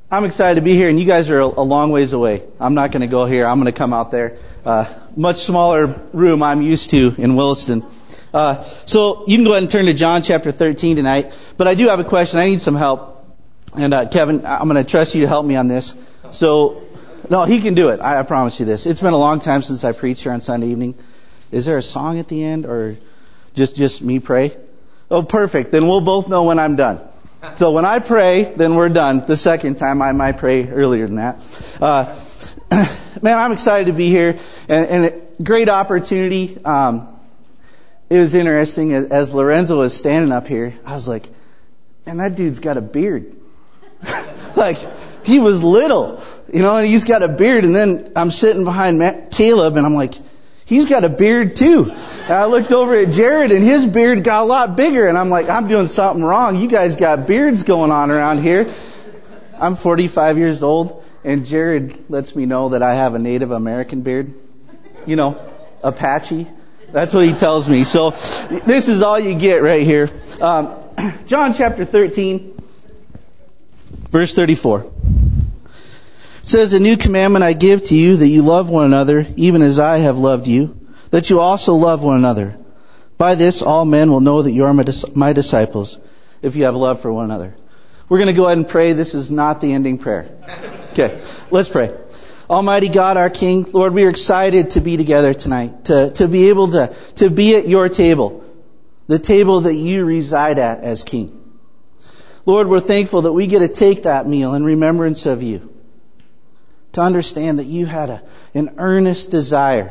I'm excited to be here, and you guys are a long ways away. I'm not going to go here. I'm going to come out there. Much smaller room I'm used to in Williston. So you can go ahead and turn to John chapter 13 tonight. But I do have a question. I need some help. And Kevin, I'm going to trust you to help me on this. So, no, he can do it. I promise you this. It's been a long time since I preached here on Sunday evening. Is there a song at the end, or just me pray? Oh, perfect. Then we'll both know when I'm done. So when I pray, then we're done. The second time, I might pray earlier than that. Man, I'm excited to be here, and a great opportunity. It was interesting, as Lorenzo was standing up here, I was like, man, that dude's got a beard. Like, he was little, and he's got a beard. And then I'm sitting behind Caleb, and I'm like, he's got a beard too. And I looked over at Jared, and his beard got a lot bigger. And I'm like, I'm doing something wrong. You guys got beards going on around here. I'm 45 years old, and Jared lets me know that I have a Native American beard. Apache. That's what he tells me. So this is all you get right here. John chapter 13, verse 34. It says, "A new commandment I give to you, that you love one another, even as I have loved you, that you also love one another. By this all men will know that you are my disciples, if you have love for one another." We're going to go ahead and pray. This is not the ending prayer. Okay, let's pray. Almighty God, our King, Lord, we are excited to be together tonight, to be able to be at your table, the table that you reside at as King. Lord, we're thankful that we get to take that meal in remembrance of you, to understand that you had an earnest desire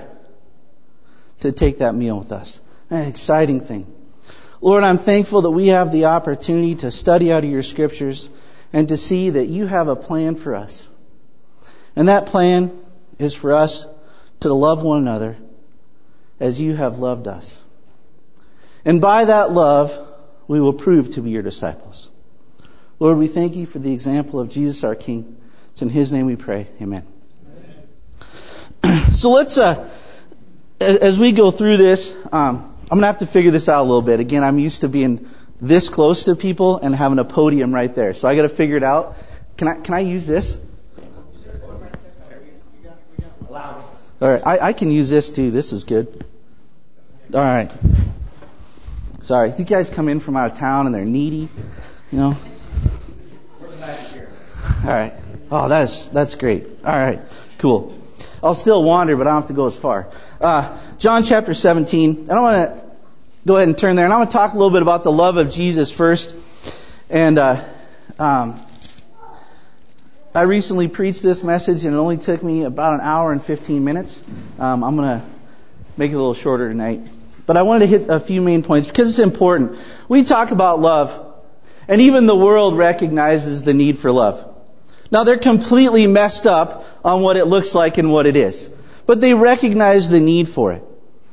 to take that meal with us. An exciting thing. Lord, I'm thankful that we have the opportunity to study out of your scriptures and to see that you have a plan for us. And that plan is for us to love one another as you have loved us. And by that love, we will prove to be your disciples. Lord, we thank you for the example of Jesus our King. It's in his name we pray. Amen. So let's, as we go through this, I'm going to have to figure this out a little bit. Again, I'm used to being this close to people and having a podium right there. So I got to figure it out. Can I use this? All right, I can use this too. This is good. All right. Sorry, you guys come in from out of town and they're needy, All right. Oh, that's great. All right, cool. I'll still wander, but I don't have to go as far. John chapter 17. I want to go ahead and turn there, and I want to talk a little bit about the love of Jesus first. And I recently preached this message, and it only took me about an hour and 15 minutes. I'm going to make it a little shorter tonight. But I wanted to hit a few main points because it's important. We talk about love, and even the world recognizes the need for love. Now, they're completely messed up on what it looks like and what it is. But they recognize the need for it.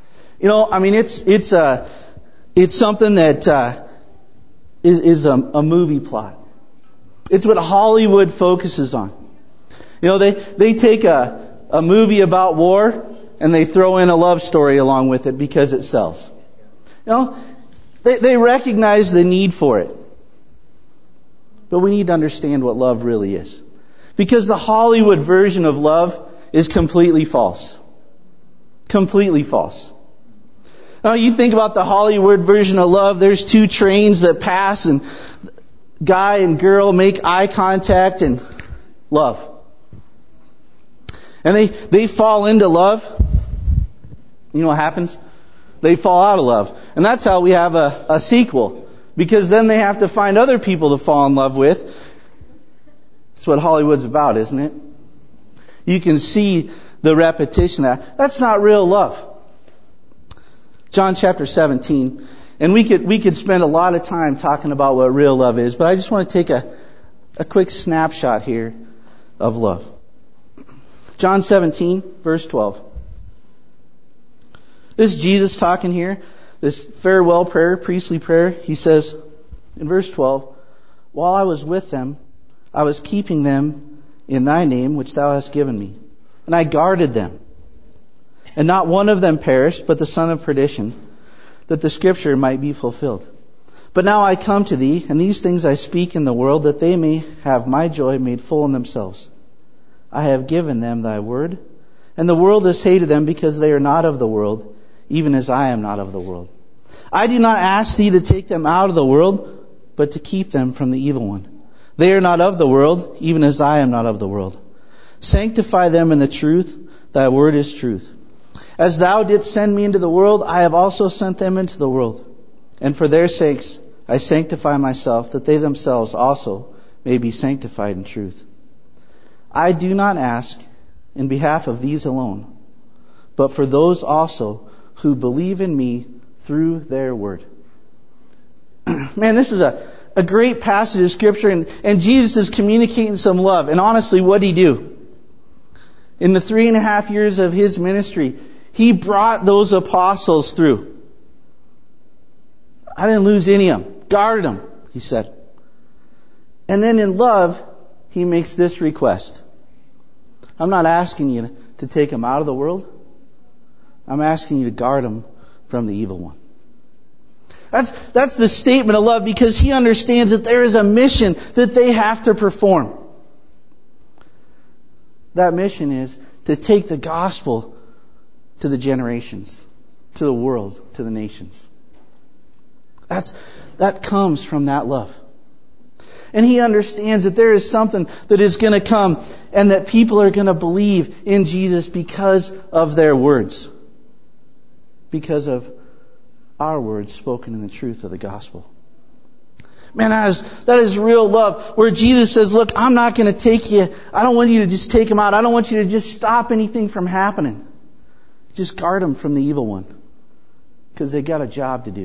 It's something that is a movie plot. It's what Hollywood focuses on. They take a movie about war and they throw in a love story along with it because it sells. They recognize the need for it. But we need to understand what love really is. Because the Hollywood version of love is completely false. Completely false. Now, you think about the Hollywood version of love, there's two trains that pass and guy and girl make eye contact and love. And they fall into love. You know what happens? They fall out of love. And that's how we have a sequel. Because then they have to find other people to fall in love with. That's what Hollywood's about, isn't it? You can see the repetition of that. That's not real love. John chapter 17. And we could spend a lot of time talking about what real love is, but I just want to take a quick snapshot here of love. John 17, verse 12. This is Jesus talking here. This farewell prayer, priestly prayer. He says in verse 12, "While I was with them, I was keeping them in thy name, which thou hast given me. And I guarded them. And not one of them perished, but the son of perdition, that the scripture might be fulfilled. But now I come to thee, and these things I speak in the world, that they may have my joy made full in themselves. I have given them thy word, and the world has hated them because they are not of the world, even as I am not of the world. I do not ask thee to take them out of the world, but to keep them from the evil one. They are not of the world, even as I am not of the world. Sanctify them in the truth. Thy word is truth. As thou didst send me into the world, I have also sent them into the world. And for their sakes I sanctify myself, that they themselves also may be sanctified in truth. I do not ask in behalf of these alone, but for those also who believe in me through their word. Man, this is a great passage of Scripture, and Jesus is communicating some love. And honestly, what did he do? In the 3.5 years of his ministry, he brought those apostles through. I didn't lose any of them. Guarded them, he said. And then in love, he makes this request. I'm not asking you to take them out of the world. I'm asking you to guard them from the evil one. That's the statement of love, because he understands that there is a mission that they have to perform. That mission is to take the gospel to the generations, to the world, to the nations. That comes from that love. And he understands that there is something that is going to come, and that people are going to believe in Jesus because of their words. Because of our words spoken in the truth of the gospel. Man, that is real love. Where Jesus says, look, I'm not going to take you. I don't want you to just take them out. I don't want you to just stop anything from happening. Just guard them from the evil one. Because they got a job to do.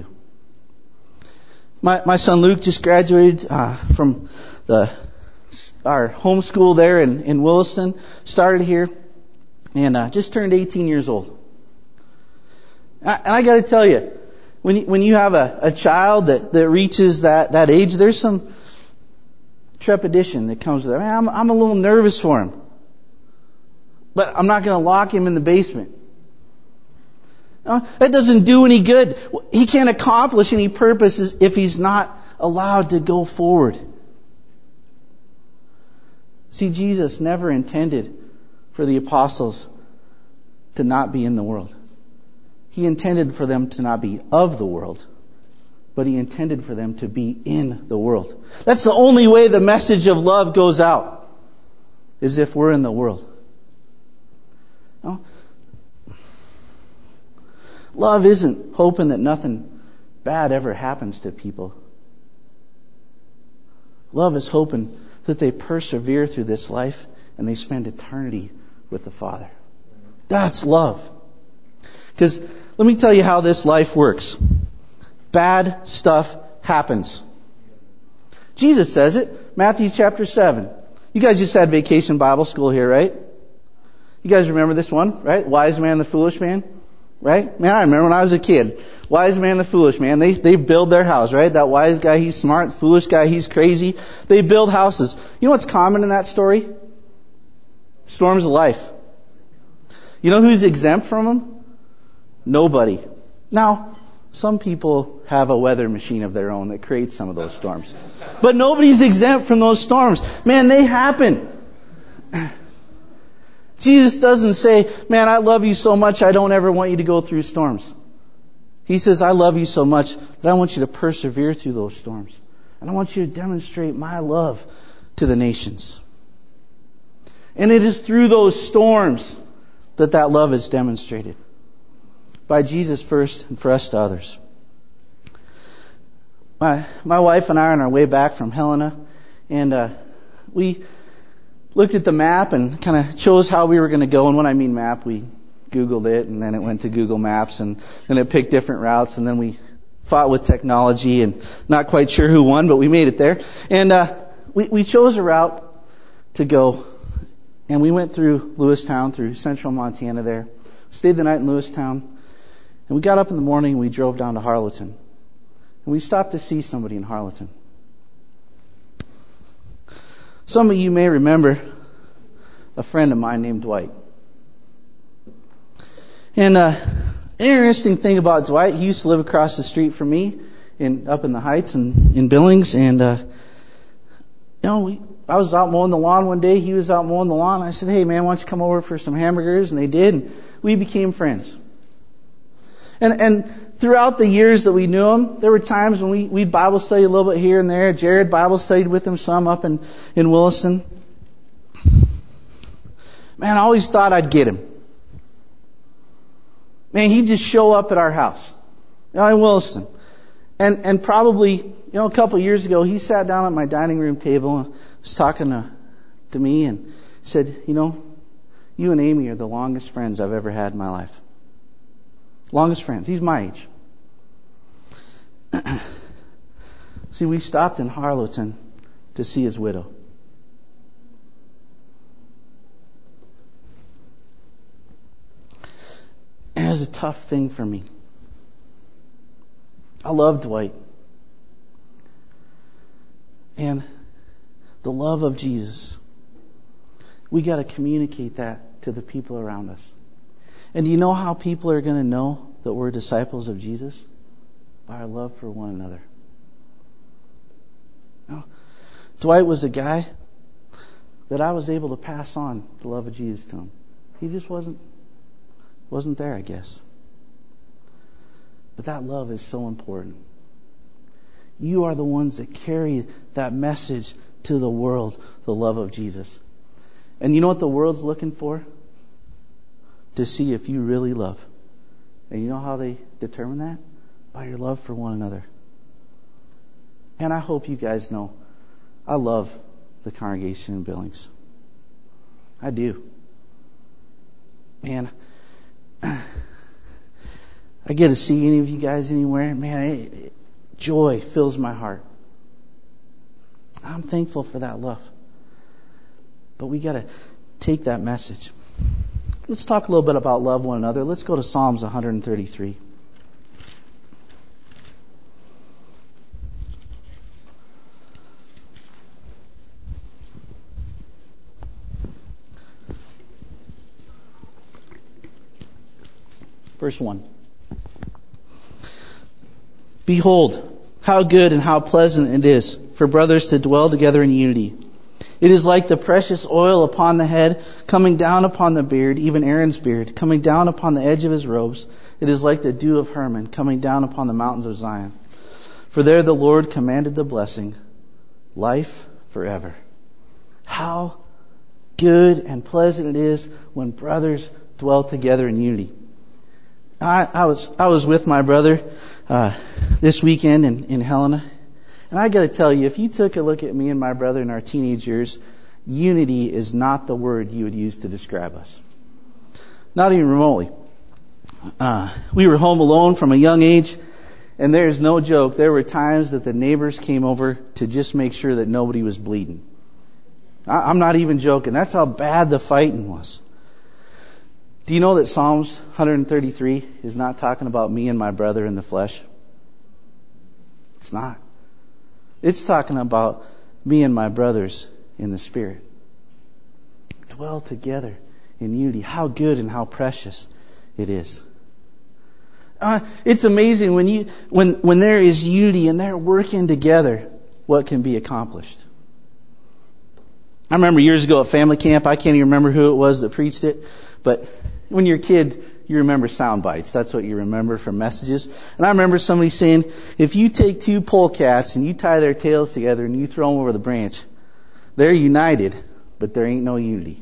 My son Luke just graduated from our homeschool there in Williston. Started here. And just turned 18 years old. And I got to tell you, when you have a child that reaches that age, there's some trepidation that comes with it. Man, I'm a little nervous for him. But I'm not going to lock him in the basement. That doesn't do any good. He can't accomplish any purposes if he's not allowed to go forward. See, Jesus never intended for the apostles to not be in the world. He intended for them to not be of the world, but he intended for them to be in the world. That's the only way the message of love goes out, is if we're in the world. No? Love isn't hoping that nothing bad ever happens to people. Love is hoping that they persevere through this life and they spend eternity with the Father. That's love. Because let me tell you how this life works. Bad stuff happens. Jesus says it. Matthew chapter 7. You guys just had Vacation Bible School here, right? You guys remember this one, right? Wise man, the foolish man. Right? Man, I remember when I was a kid. Wise man, the foolish man. They build their house, right? That wise guy, he's smart. Foolish guy, he's crazy. They build houses. You know what's common in that story? Storms of life. You know who's exempt from them? Nobody. Now, some people have a weather machine of their own that creates some of those storms. But nobody's exempt from those storms. Man, they happen. Jesus doesn't say, man, I love you so much I don't ever want you to go through storms. He says, I love you so much that I want you to persevere through those storms. And I want you to demonstrate my love to the nations. And it is through those storms that love is demonstrated. By Jesus first and for us to others. My wife and I are on our way back from Helena. And we looked at the map and kind of chose how we were going to go. And when I mean map, we Googled it, and then it went to Google Maps, and then it picked different routes, and then we fought with technology, and not quite sure who won, but we made it there. And we chose a route to go, and we went through Lewistown, through central Montana there, stayed the night in Lewistown, and we got up in the morning and we drove down to Harleton. And we stopped to see somebody in Harleton. Some of you may remember a friend of mine named Dwight. And an interesting thing about Dwight, he used to live across the street from me, up in the Heights and in Billings, and I was out mowing the lawn one day. He was out mowing the lawn. I said, "Hey man, why don't you come over for some hamburgers?" And they did, and we became friends. And throughout the years that we knew him, there were times when we'd Bible study a little bit here and there. Jared Bible studied with him some up in Williston. Man, I always thought I'd get him. Man, he'd just show up at our house, in Williston. And probably, a couple of years ago, he sat down at my dining room table and was talking to me and said, you and Amy are the longest friends I've ever had in my life. Longest friends. He's my age. See, we stopped in Harlowton to see his widow. And it was a tough thing for me. I love Dwight. And the love of Jesus, we got to communicate that to the people around us. And do you know how people are going to know that we're disciples of Jesus? By our love for one another. Dwight was a guy that I was able to pass on the love of Jesus to him. He just wasn't there, I guess. But that love is so important. You are the ones that carry that message to the world, the love of Jesus. And you know what the world's looking for? To see if you really love. And you know how they determine that? By your love for one another. And I hope you guys know, I love the congregation in Billings. I do. Man, I get to see any of you guys anywhere. Man, joy fills my heart. I'm thankful for that love. But we got to take that message. Let's talk a little bit about love one another. Let's go to Psalms 133. Verse 1. Behold, how good and how pleasant it is for brothers to dwell together in unity. It is like the precious oil upon the head, coming down upon the beard, even Aaron's beard, coming down upon the edge of his robes. It is like the dew of Hermon, coming down upon the mountains of Zion. For there the Lord commanded the blessing, life forever. How good and pleasant it is when brothers dwell together in unity. I was with my brother this weekend in Helena. And I got to tell you, if you took a look at me and my brother in our teenage years, unity is not the word you would use to describe us. Not even remotely. We were home alone from a young age, and there's no joke. There were times that the neighbors came over to just make sure that nobody was bleeding. I'm not even joking. That's how bad the fighting was. Do you know that Psalms 133 is not talking about me and my brother in the flesh? It's not. It's talking about me and my brothers in the Spirit. Dwell together in unity. How good and how precious it is. It's amazing when there is unity and they're working together, what can be accomplished. I remember years ago at family camp, I can't even remember who it was that preached it, but when you're a kid, you remember sound bites. That's what you remember from messages. And I remember somebody saying, if you take two polecats and you tie their tails together and you throw them over the branch, they're united, but there ain't no unity.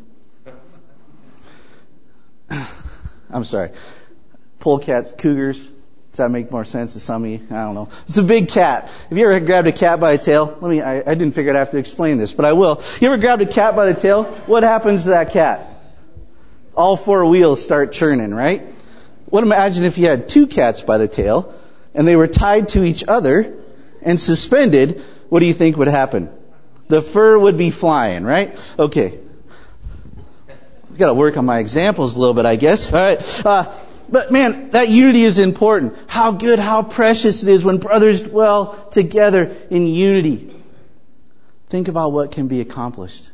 I'm sorry. Polecats, cougars. Does that make more sense to some of you? I don't know. It's a big cat. Have you ever grabbed a cat by the tail? I didn't figure I'd have to explain this, but I will. You ever grabbed a cat by the tail? What happens to that cat? All four wheels start churning, right? Imagine if you had two cats by the tail and they were tied to each other and suspended. What do you think would happen? The fur would be flying, right? Okay. I've got to work on my examples a little bit, I guess. All right. But man, that unity is important. How good, how precious it is when brothers dwell together in unity. Think about what can be accomplished.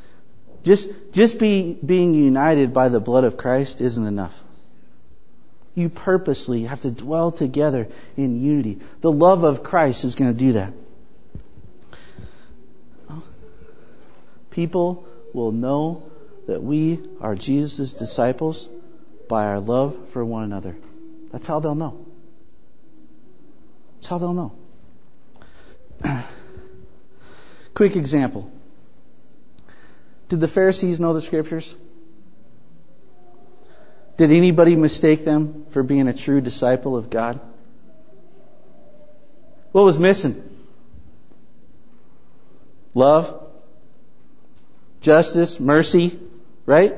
Just being united by the blood of Christ isn't enough. You purposely have to dwell together in unity. The love of Christ is going to do that. People will know that we are Jesus' disciples by our love for one another. That's how they'll know. That's how they'll know. Quick example. Did the Pharisees know the Scriptures? Did anybody mistake them for being a true disciple of God? What was missing? Love, justice, mercy, right?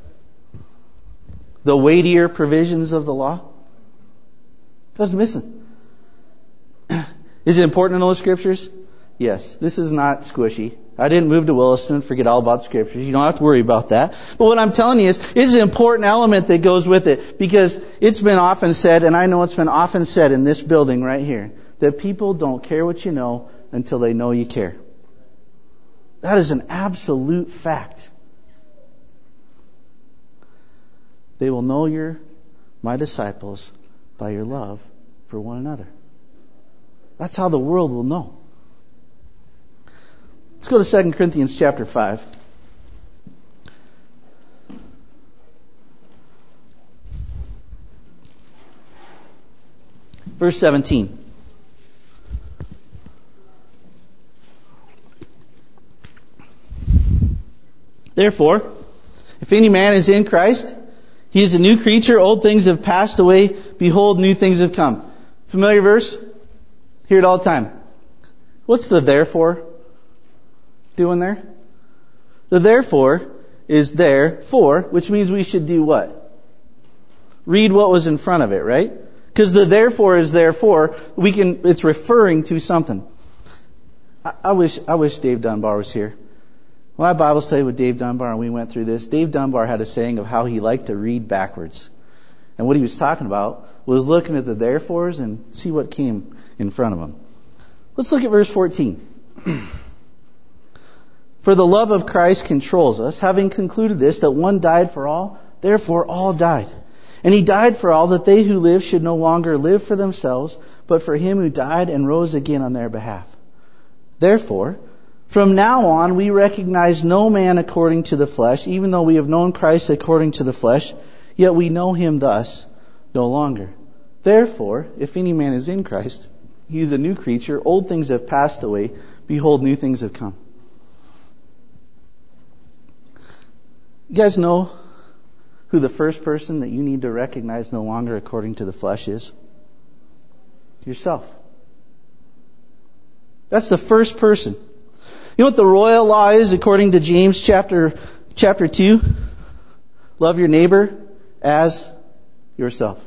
The weightier provisions of the law. That was missing. Is it important to know the Scriptures? Yes. This is not squishy. I didn't move to Williston, forget all about the Scriptures. You don't have to worry about that. But what I'm telling you is, it's an important element that goes with it. Because it's been often said, and I know it's been often said in this building right here, that people don't care what you know until they know you care. That is an absolute fact. They will know you're my disciples by your love for one another. That's how the world will know. Let's go to 2 Corinthians chapter 5. Verse 17. Therefore, if any man is in Christ, he is a new creature. Old things have passed away. Behold, new things have come. Familiar verse? Hear it all the time. What's the therefore doing there? The therefore is there for, which means we should do what? Read what was in front of it, right? Because the therefore is therefore, it's referring to something. I wish Dave Dunbar was here. When I Bible studied with Dave Dunbar and we went through this, Dave Dunbar had a saying of how he liked to read backwards. And what he was talking about was looking at the therefores and see what came in front of him. Let's look at verse 14. For the love of Christ controls us, having concluded this, that one died for all, therefore all died. And he died for all, that they who live should no longer live for themselves, but for him who died and rose again on their behalf. Therefore, from now on we recognize no man according to the flesh, even though we have known Christ according to the flesh, yet we know him thus no longer. Therefore, if any man is in Christ, he is a new creature. Old things have passed away. Behold, new things have come. You guys know who the first person that you need to recognize no longer according to the flesh is? Yourself. That's the first person. You know what the royal law is according to James chapter 2? Love your neighbor as yourself.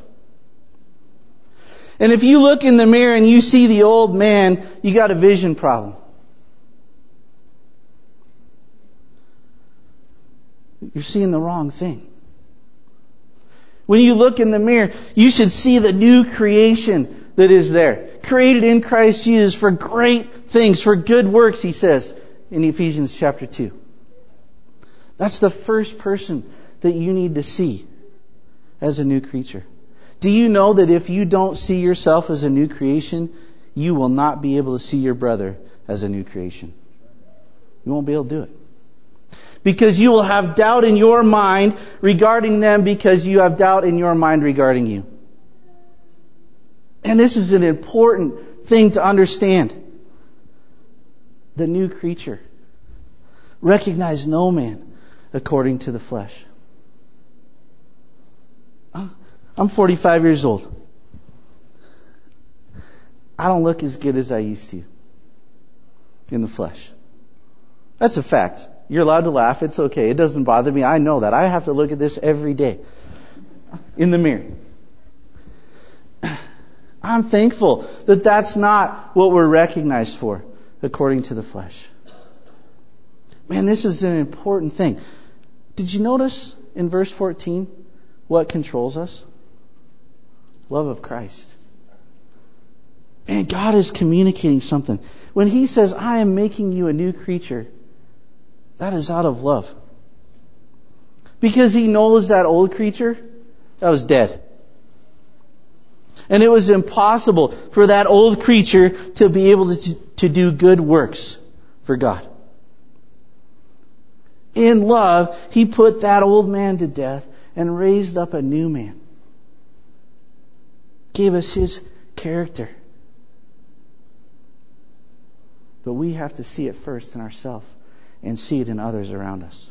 And if you look in the mirror and you see the old man, you got a vision problem. You're seeing the wrong thing. When you look in the mirror, you should see the new creation that is there. Created in Christ Jesus for great things, for good works, he says in Ephesians chapter 2. That's the first person that you need to see as a new creature. Do you know that if you don't see yourself as a new creation, you will not be able to see your brother as a new creation? You won't be able to do it. Because you will have doubt in your mind regarding them because you have doubt in your mind regarding you. And this is an important thing to understand. The new creature. Recognize no man according to the flesh. I'm 45 years old. I don't look as good as I used to in the flesh. That's a fact. You're allowed to laugh. It's okay. It doesn't bother me. I know that. I have to look at this every day in the mirror. I'm thankful that that's not what we're recognized for according to the flesh. Man, this is an important thing. Did you notice in verse 14 what controls us? Love of Christ. And God is communicating something. When He says, I am making you a new creature, that is out of love. Because He knows that old creature, that was dead. And it was impossible for that old creature to be able to do good works for God. In love, He put that old man to death and raised up a new man. Gave us His character. But we have to see it first in ourselves and see it in others around us.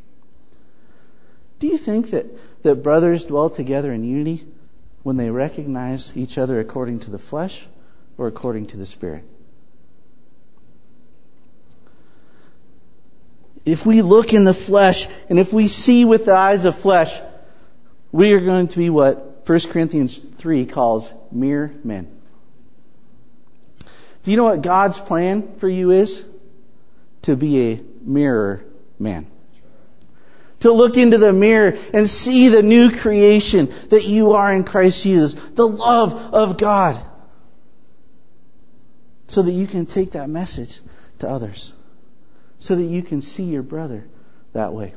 Do you think that brothers dwell together in unity when they recognize each other according to the flesh or according to the Spirit? If we look in the flesh and if we see with the eyes of flesh, we are going to be what 1 Corinthians 3 calls mere men. Do you know what God's plan for you is? To be a mirror man. To look into the mirror and see the new creation that you are in Christ Jesus. The love of God. So that you can take that message to others. So that you can see your brother that way.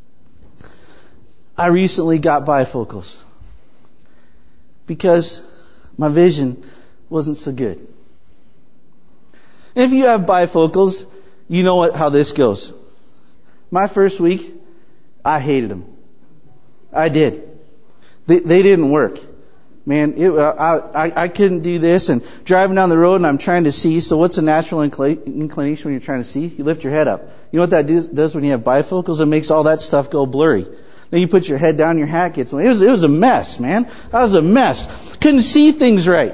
I recently got bifocals. Because my vision wasn't so good. And if you have bifocals, you know how this goes. My first week, I hated them. I did. They didn't work. Man, I couldn't do this. And driving down the road and I'm trying to see. So what's a natural inclination when you're trying to see? You lift your head up. You know what that does when you have bifocals? It makes all that stuff go blurry. Then you put your head down, your hat gets... It was a mess, man. That was a mess. Couldn't see things right.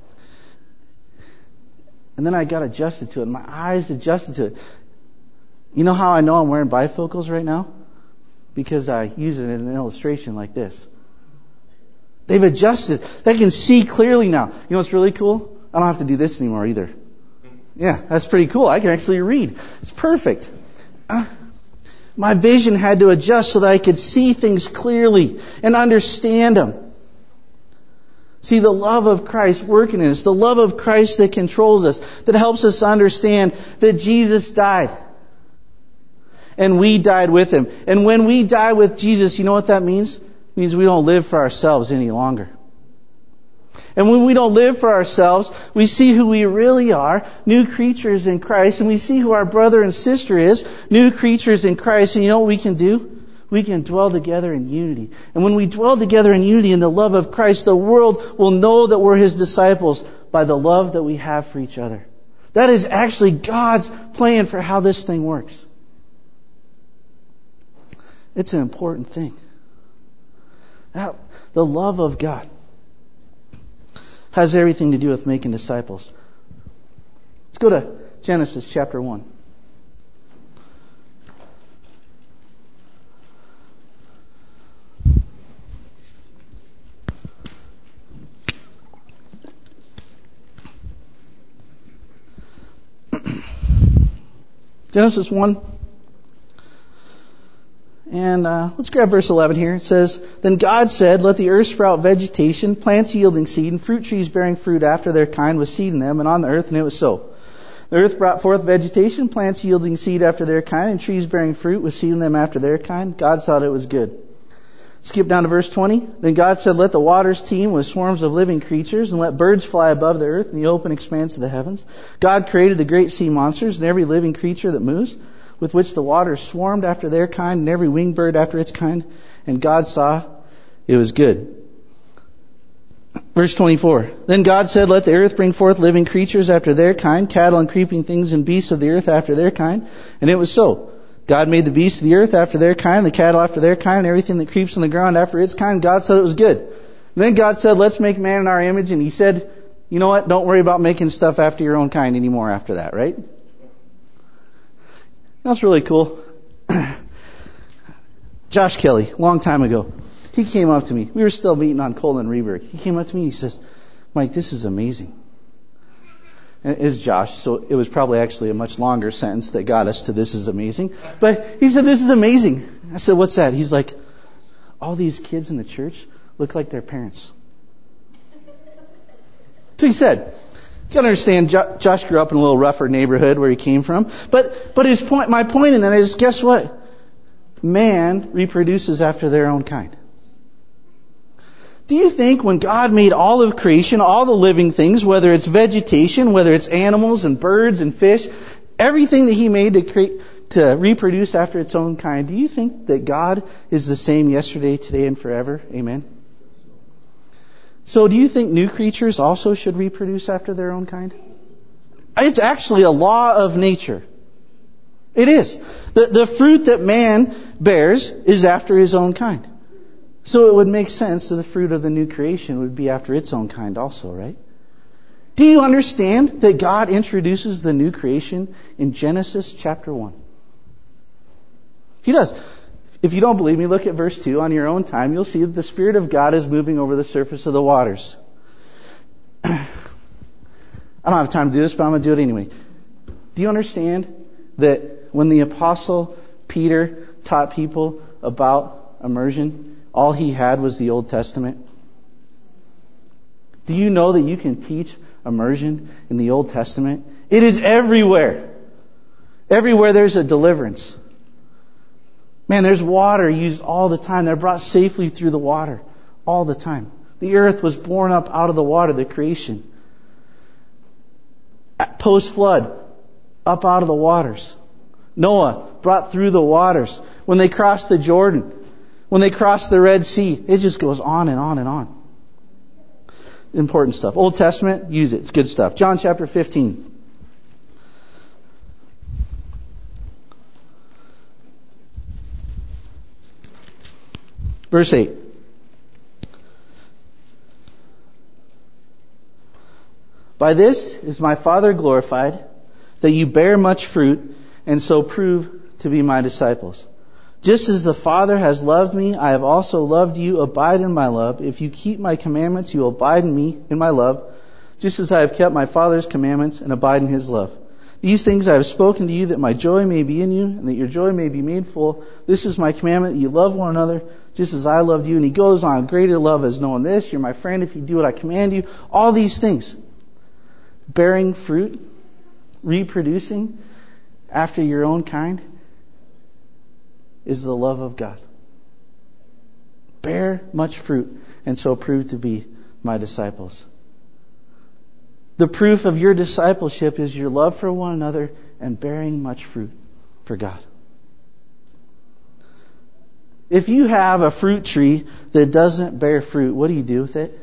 And then I got adjusted to it. My eyes adjusted to it. You know how I know I'm wearing bifocals right now? Because I use it as an illustration like this. They've adjusted. They can see clearly now. You know what's really cool? I don't have to do this anymore either. Yeah, that's pretty cool. I can actually read. It's perfect. My vision had to adjust so that I could see things clearly and understand them. See, the love of Christ working in us, the love of Christ that controls us, that helps us understand that Jesus died. And we died with Him. And when we die with Jesus, you know what that means? It means we don't live for ourselves any longer. And when we don't live for ourselves, we see who we really are, new creatures in Christ, and we see who our brother and sister is, new creatures in Christ. And you know what we can do? We can dwell together in unity. And when we dwell together in unity in the love of Christ, the world will know that we're His disciples by the love that we have for each other. That is actually God's plan for how this thing works. It's an important thing. Now, the love of God has everything to do with making disciples. Let's go to Genesis chapter 1. Genesis 1. And let's grab verse 11 here. It says, Then God said, Let the earth sprout vegetation, plants yielding seed, and fruit trees bearing fruit after their kind with seed in them, and on the earth, and it was so. The earth brought forth vegetation, plants yielding seed after their kind, and trees bearing fruit with seed in them after their kind. God saw that it was good. Skip down to verse 20. Then God said, Let the waters teem with swarms of living creatures, and let birds fly above the earth in the open expanse of the heavens. God created the great sea monsters and every living creature that moves, with which the waters swarmed after their kind, and every winged bird after its kind. And God saw it was good. Verse 24. Then God said, Let the earth bring forth living creatures after their kind, cattle and creeping things and beasts of the earth after their kind. And it was so. God made the beasts of the earth after their kind, the cattle after their kind, and everything that creeps on the ground after its kind. God said it was good. And then God said, Let's make man in our image. And He said, You know what? Don't worry about making stuff after your own kind anymore after that, right? That's really cool. Josh Kelly, long time ago, he came up to me. We were still meeting on Colin Reberg. He came up to me and he says, Mike, this is amazing. And it is Josh, so it was probably actually a much longer sentence that got us to this is amazing. But he said, This is amazing. I said, What's that? He's like, all these kids in the church look like their parents. So he said. You gotta understand, Josh grew up in a little rougher neighborhood where he came from. But my point in that is, guess what? Man reproduces after their own kind. Do you think when God made all of creation, all the living things, whether it's vegetation, whether it's animals and birds and fish, everything that He made to reproduce after its own kind, do you think that God is the same yesterday, today, and forever? Amen. So do you think new creatures also should reproduce after their own kind? It's actually a law of nature. It is. The fruit that man bears is after his own kind. So it would make sense that the fruit of the new creation would be after its own kind also, right? Do you understand that God introduces the new creation in Genesis chapter 1? He does. If you don't believe me, look at verse 2 on your own time. You'll see that the Spirit of God is moving over the surface of the waters. I don't have time to do this, but I'm going to do it anyway. Do you understand that when the Apostle Peter taught people about immersion, all he had was the Old Testament? Do you know that you can teach immersion in the Old Testament? It is everywhere. Everywhere there's a deliverance. Man, there's water used all the time. They're brought safely through the water all the time. The earth was born up out of the water, the creation. Post-flood, up out of the waters. Noah brought through the waters. When they crossed the Jordan, when they crossed the Red Sea, it just goes on and on and on. Important stuff. Old Testament, use it. It's good stuff. John chapter 15. Verse 8. By this is my Father glorified, that you bear much fruit, and so prove to be my disciples. Just as the Father has loved me, I have also loved you. Abide in my love. If you keep my commandments, you will abide in me, in my love, just as I have kept my Father's commandments and abide in His love. These things I have spoken to you, that my joy may be in you, and that your joy may be made full. This is my commandment, that you love one another, just as I loved you. And he goes on, greater love is knowing this, you're my friend if you do what I command you. All these things. Bearing fruit, reproducing after your own kind, is the love of God. Bear much fruit, and so prove to be my disciples. The proof of your discipleship is your love for one another and bearing much fruit for God. If you have a fruit tree that doesn't bear fruit, what do you do with it?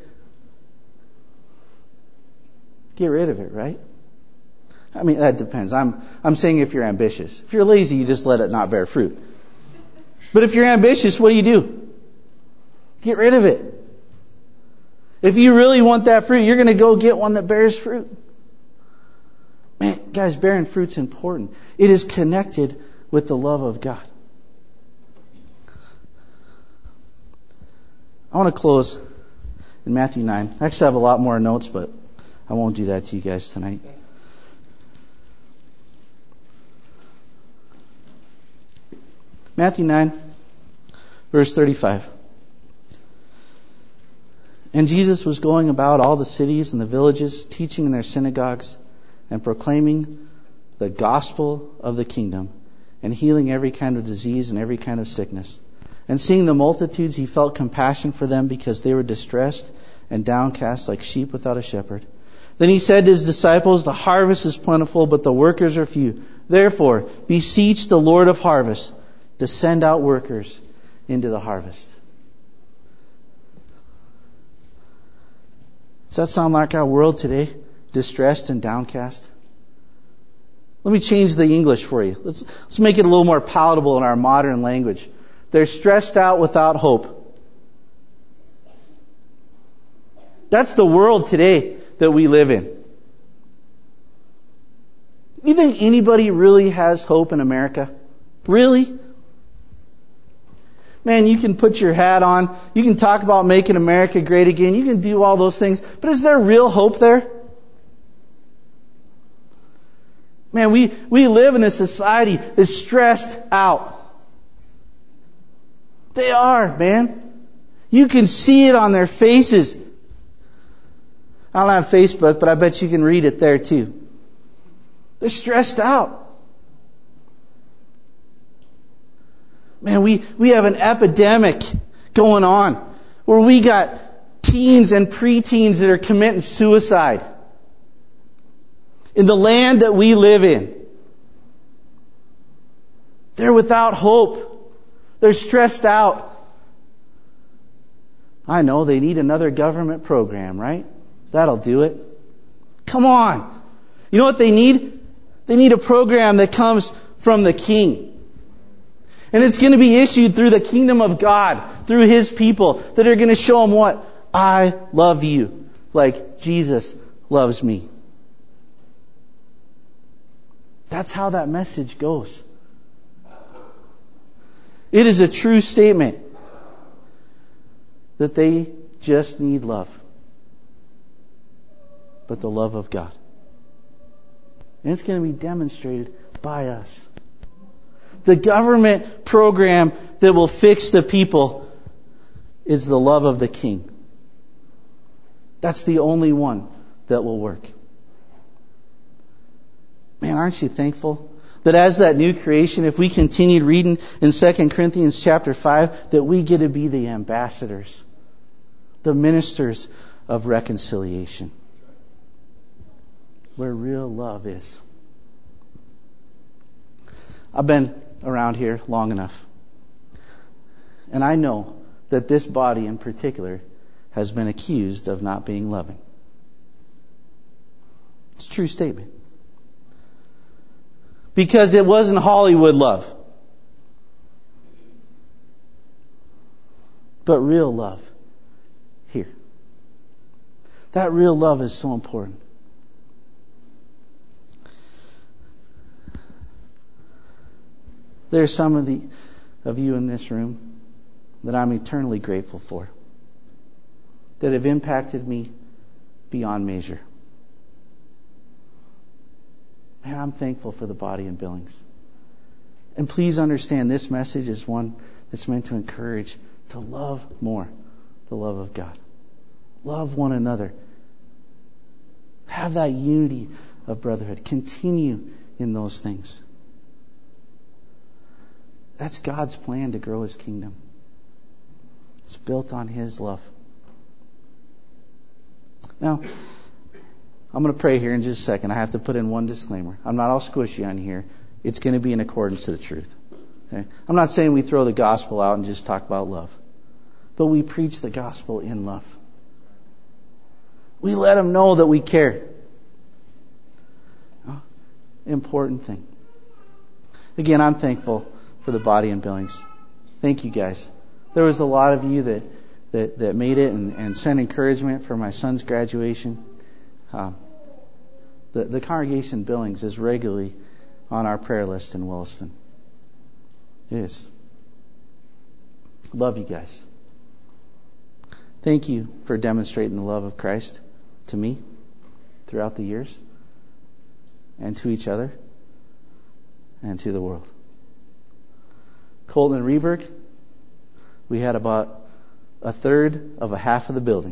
Get rid of it, right? I mean, that depends. I'm saying if you're ambitious. If you're lazy, you just let it not bear fruit. But if you're ambitious, what do? Get rid of it. If you really want that fruit, you're going to go get one that bears fruit. Man, guys, bearing fruit's important. It is connected with the love of God. I want to close in Matthew 9. I actually have a lot more notes, but I won't do that to you guys tonight. Matthew 9, verse 35. And Jesus was going about all the cities and the villages, teaching in their synagogues and proclaiming the gospel of the kingdom and healing every kind of disease and every kind of sickness. And seeing the multitudes, he felt compassion for them because they were distressed and downcast like sheep without a shepherd. Then he said to his disciples, the harvest is plentiful, but the workers are few. Therefore, beseech the Lord of harvest to send out workers into the harvest. Does that sound like our world today? Distressed and downcast? Let me change the English for you. Let's make it a little more palatable in our modern language. They're stressed out without hope. That's the world today that we live in. You think anybody really has hope in America? Really? Man, you can put your hat on. You can talk about making America great again. You can do all those things. But is there real hope there? Man, we live in a society that's stressed out. They are, man. You can see it on their faces. I don't have Facebook, but I bet you can read it there too. They're stressed out. Man, we have an epidemic going on where we got teens and preteens that are committing suicide in the land that we live in. They're without hope. They're stressed out. I know they need another government program, right? That'll do it. Come on. You know what they need? They need a program that comes from the King. And it's going to be issued through the kingdom of God, through His people that are going to show them what? I love you like Jesus loves me. That's how that message goes. It is a true statement that they just need love. But the love of God. And it's going to be demonstrated by us. The government program that will fix the people is the love of the King. That's the only one that will work. Man, aren't you thankful that as that new creation, if we continued reading in 2 Corinthians chapter 5, that we get to be the ambassadors, the ministers of reconciliation, where real love is. I've been around here long enough, and I know that this body in particular has been accused of not being loving. It's a true statement. Because it wasn't Hollywood love, but real love here. That real love is so important. There are some of you in this room that I'm eternally grateful for, that have impacted me beyond measure. Man, I'm thankful for the body in Billings. And please understand, this message is one that's meant to encourage to love more the love of God. Love one another. Have that unity of brotherhood. Continue in those things. That's God's plan to grow His kingdom. It's built on His love. Now, I'm going to pray here in just a second. I have to put in one disclaimer. I'm not all squishy on here. It's going to be in accordance to the truth. Okay? I'm not saying we throw the gospel out and just talk about love. But we preach the gospel in love. We let them know that we care. Important thing. Again, I'm thankful for the body in Billings. Thank you guys. There was a lot of you that made it and sent encouragement for my son's graduation. The congregation in Billings is regularly on our prayer list in Williston. It is. Love you guys. Thank you for demonstrating the love of Christ to me throughout the years, and to each other, and to the world. Colton and Reberg, we had about a third of a half of the building.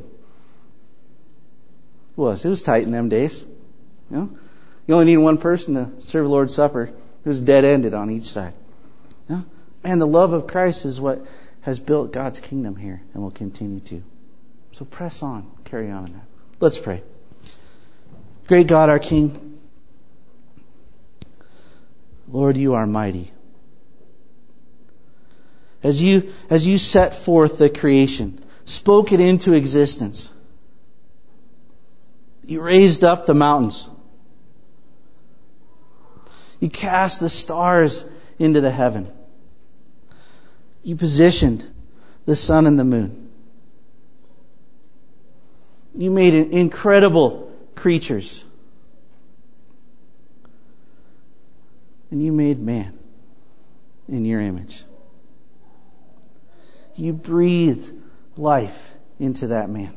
It was tight in them days. You know? You only need one person to serve the Lord's Supper. It was dead-ended on each side. You know? And the love of Christ is what has built God's kingdom here and will continue to. So press on. Carry on in that. Let's pray. Great God, our King. Lord, you are mighty. As you set forth the creation, spoke it into existence, you raised up the mountains. You cast the stars into the heaven. You positioned the sun and the moon. You made incredible creatures. And you made man in your image. You breathed life into that man.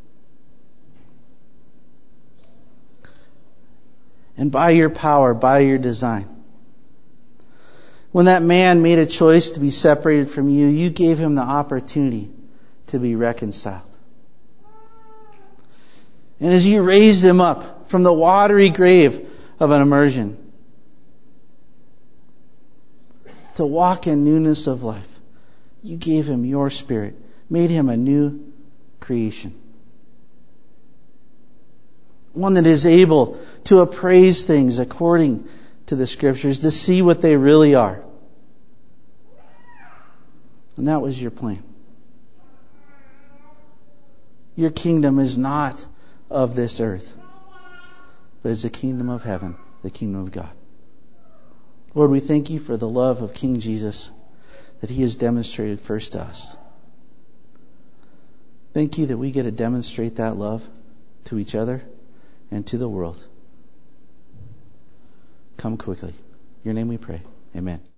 And by your power, by your design, when that man made a choice to be separated from you, you gave him the opportunity to be reconciled. And as you raised him up from the watery grave of an immersion to walk in newness of life, you gave him your Spirit, made him a new creation. one that is able to appraise things according to the Scriptures, to see what they really are. And that was your plan. Your kingdom is not of this earth, but is the kingdom of heaven, the kingdom of God. Lord, we thank you for the love of King Jesus that He has demonstrated first to us. Thank you that we get to demonstrate that love to each other and to the world. Come quickly. In your name we pray. Amen.